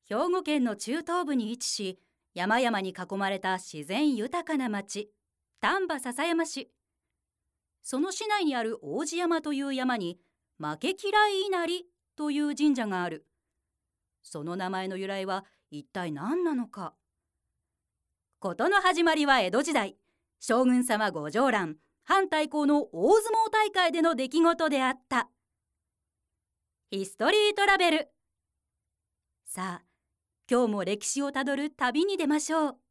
兵庫県の中東部に位置し、山々に囲まれた自然豊かな町、丹波篠山市。その市内にある王子山という山に、負け嫌い稲荷という神社がある。その名前の由来は一体何なのか。事の始まりは江戸時代、将軍様ご乗覧、反対抗の大相撲大会での出来事であった。ヒストリートラベル。さあ、今日も歴史をたどる旅に出ましょう。